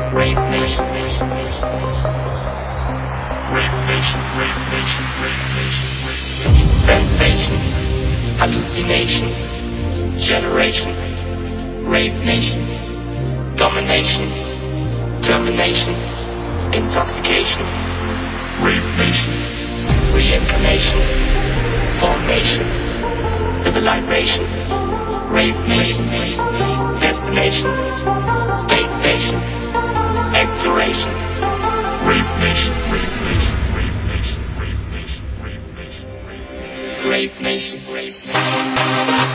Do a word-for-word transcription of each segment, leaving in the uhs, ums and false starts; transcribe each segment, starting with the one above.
Rave Nation, Nation, Nation. Rave Nation, Rave Nation, Rave Nation, Rave Nation. Sensation, hallucination, generation. Rave Nation, domination, termination, intoxication. Rave Nation, reincarnation, formation, civilization. Rave Nation, destination, space station, exploration. Rave Nation, Rave Nation, Rave Nation, Rave Nation, Rave Nation, Rave Nation, Rave Nation.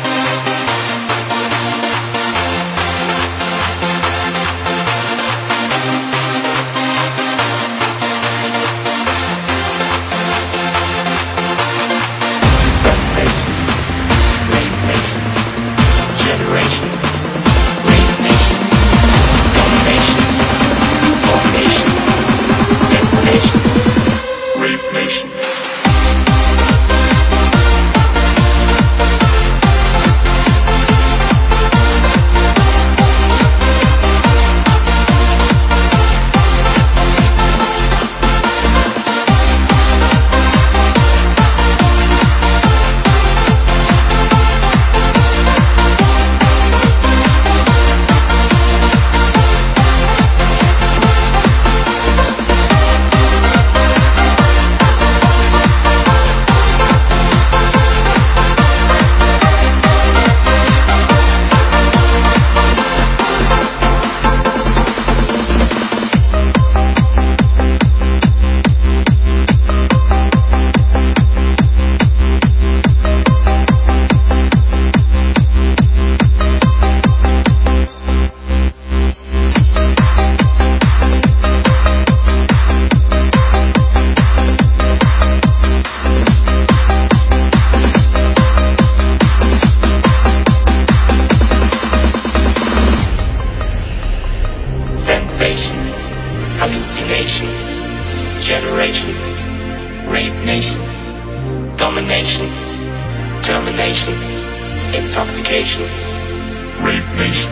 Hallucination, generation, rave nation, domination, termination, intoxication. Rave nation,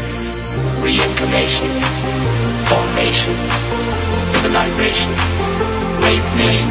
reincarnation, formation, civilization. Rave nation.